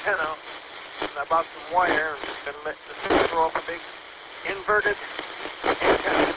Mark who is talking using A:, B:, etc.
A: antenna about some wire and throw up a big inverted antenna